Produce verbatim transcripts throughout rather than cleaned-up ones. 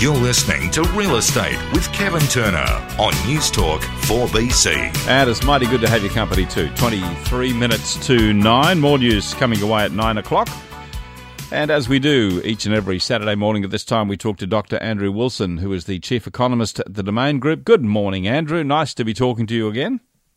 You're listening to Real Estate with Kevin Turner on News Talk four B C. And it's mighty good to have your company too. twenty-three minutes to nine. More news coming away at nine o'clock. And as we do each and every Saturday morning at this time, we talk to Doctor Andrew Wilson, who is the Chief Economist at the Domain Group. Good morning, Andrew. Nice to be talking to you again.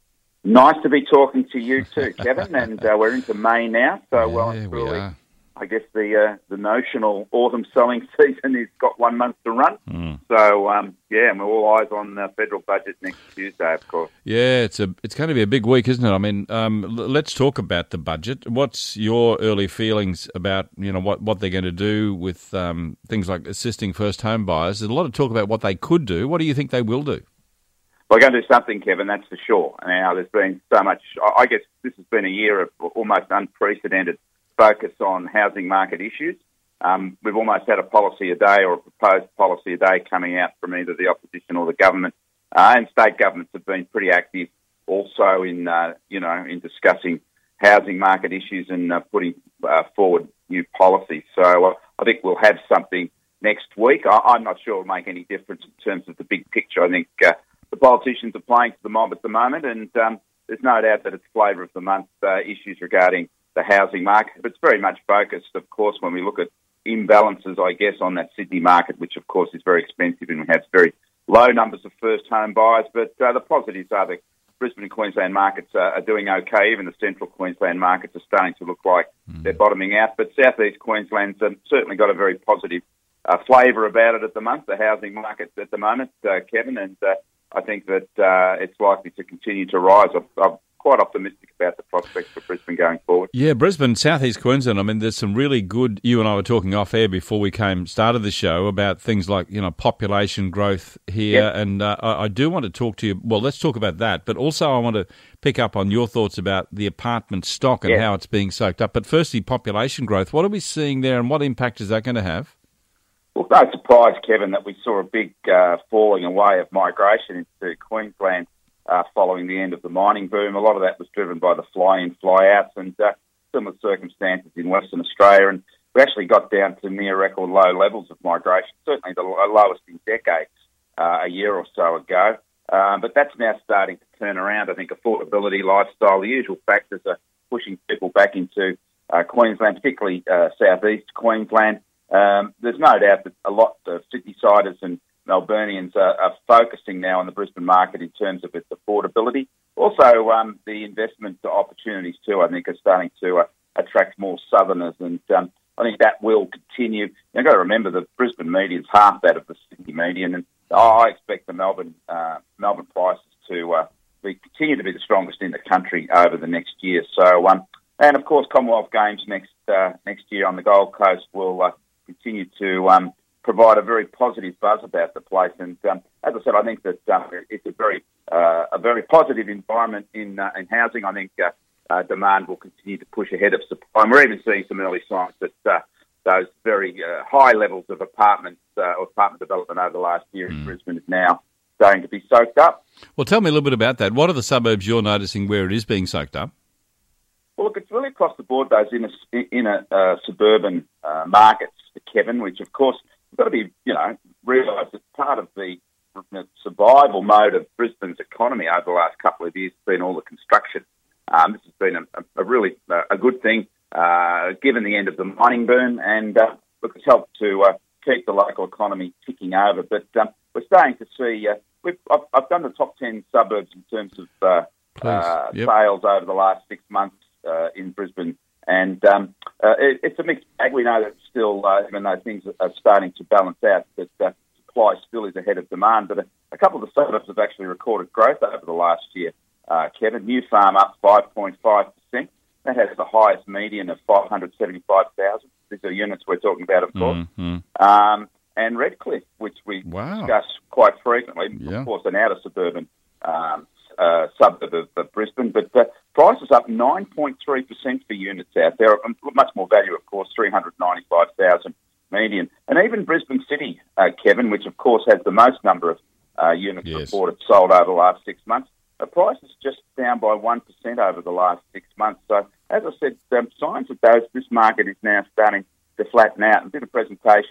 Nice to be talking to you too, Kevin. And uh, we're into May now, so yeah, well and we truly, are. I guess the uh, the notional autumn selling season has got one month to run. Mm. So um, yeah, and we're all eyes on the federal budget next Tuesday, of course. Yeah, it's a it's going to be a big week, isn't it? I mean, um, l- let's talk about the budget. What's your early feelings about you know what, what they're going to do with um, things like assisting first home buyers? There's a lot of talk about what they could do. What do you think they will do? We're going to do something, Kevin, that's for sure. Now, there's been so much, I guess this has been a year of almost unprecedented focus on housing market issues. Um, we've almost had a policy a day or a proposed policy a day coming out from either the opposition or the government. Uh, and state governments have been pretty active also in, uh, you know, in discussing housing market issues and uh, putting uh, forward new policies. So uh, I think we'll have something next week. I- I'm not sure it'll make any difference in terms of the big picture. I think uh, the politicians are playing to the mob at the moment, and um, there's no doubt that it's flavour of the month uh, issues regarding the housing market. But it's very much focused, of course, when we look at imbalances, I guess, on that Sydney market, which, of course, is very expensive and we have very low numbers of first-home buyers. But uh, the positives are the Brisbane and Queensland markets uh, are doing okay. Even the central Queensland markets are starting to look like mm. they're bottoming out. But southeast Queensland's um, certainly got a very positive uh, flavour about it at the moment, the housing market at the moment, uh, Kevin, and uh, I think that uh, it's likely to continue to rise. I'm, I'm quite optimistic about the prospects for Brisbane going forward. Yeah, Brisbane, southeast Queensland. I mean, there's some really good. You and I were talking off air before we came started the show about things like you know population growth here, Yep. and uh, I, I do want to talk to you. Well, let's talk about that, but also I want to pick up on your thoughts about the apartment stock and Yep. how it's being soaked up. But firstly, population growth. What are we seeing there, and what impact is that going to have? Well, no surprise, Kevin, that we saw a big uh, falling away of migration into Queensland uh, following the end of the mining boom. A lot of that was driven by the fly-in, fly-outs and uh, similar circumstances in Western Australia. And we actually got down to near record low levels of migration, certainly the lowest in decades uh, a year or so ago. Um, but that's now starting to turn around. I think affordability, lifestyle, the usual factors are pushing people back into uh, Queensland, particularly uh, southeast Queensland. Um, there's no doubt that a lot of Sydney-siders and Melburnians are, are focusing now on the Brisbane market in terms of its affordability. Also, um, the investment opportunities too, I think, are starting to uh, attract more southerners, and um, I think that will continue. You've got to remember the Brisbane median is half that of the Sydney median, and I expect the Melbourne uh, Melbourne prices to uh, be, continue to be the strongest in the country over the next year. So, um, and of course, Commonwealth Games next uh, next year on the Gold Coast will Uh, continue to um, provide a very positive buzz about the place, and um, as I said, I think that uh, it's a very uh, a very positive environment in uh, in housing. I think uh, uh, demand will continue to push ahead of supply, and we're even seeing some early signs that uh, those very uh, high levels of apartments uh, or apartment development over the last year mm. in Brisbane is now starting to be soaked up. Well, tell me a little bit about that. What are the suburbs you're noticing where it is being soaked up? Well, look, it's really across the board, those inner, inner uh, suburban uh, markets, Kevin, which, of course, we've got to be, you know, realise that part of the, the survival mode of Brisbane's economy over the last couple of years has been all the construction. Um, this has been a, a really uh, a good thing, uh, given the end of the mining boom, and, uh, look, it's helped to uh, keep the local economy ticking over. But um, we're starting to see, uh, we've, I've, I've done the top ten suburbs in terms of uh, uh, yep. sales over the last six months. Uh, in Brisbane, and um, uh, it, it's a mixed bag. We know that still, uh, even though things are starting to balance out, that uh, supply still is ahead of demand. But a, a couple of the suburbs have actually recorded growth over the last year. Uh, Kevin, New Farm up five point five percent. That has the highest median of five hundred seventy-five thousand. These are units we're talking about, of course. Mm-hmm. Um, and Redcliffe, which we wow. discuss quite frequently, yeah. of course, an outer suburban um, uh, suburb of, of Brisbane, but uh, prices up nine point three percent for units out there. Much more value, of course, three hundred ninety-five thousand median. And even Brisbane City, uh, Kevin, which, of course, has the most number of uh, units yes. reported sold over the last six months, the price is just down by one percent over the last six months. So, as I said, um, signs of those, this market is now starting to flatten out. I did a presentation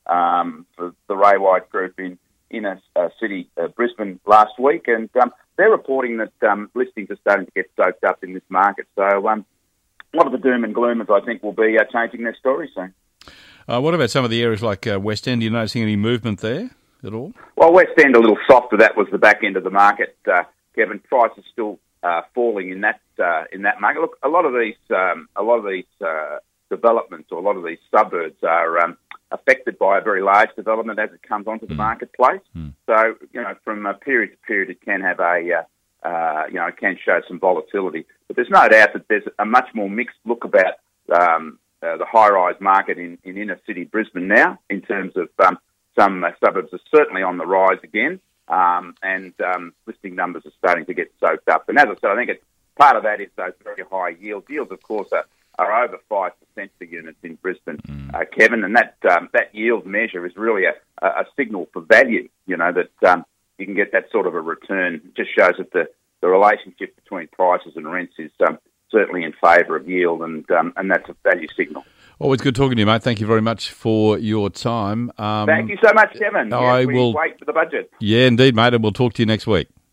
um, for the Ray White Group in inner uh, city uh, Brisbane last week, and um, they're reporting that um, listings are starting to get soaked up in this market. So um, a lot of the doom and gloomers, I think, will be uh, changing their story soon. Uh, what about some of the areas like uh, West End? Are you noticing any movement there at all? Well, West End a little softer. That was the back end of the market, uh, Kevin. Prices still uh, falling in that uh, in that market. Look, a lot of these um, a lot of these uh, developments or a lot of these suburbs are um, affected by a very large development as it comes onto the mm. marketplace. Mm. So, you know, from uh, period to period, it can have a uh, uh, you know it can show some volatility. But there's no doubt that there's a much more mixed look about um, uh, the high-rise market in, in inner city Brisbane now, in terms of um, some uh, suburbs are certainly on the rise again, um, and um, listing numbers are starting to get soaked up. And as I said, I think it's, part of that is those very high yields. Yields, of course, are, are over five percent for units in Brisbane, mm. uh, Kevin, and that um, that yield measure is really a, a signal for value, you know, that um, you can get that sort of a return. It just shows that the, the relationship between prices and rents is um, certainly in favour of yield, and um, and that's a value signal. Always good talking to you, mate. Thank you very much for your time. Um, Thank you so much, Kevin. I yes, we will wait for the budget. Yeah, indeed, mate, and we'll talk to you next week.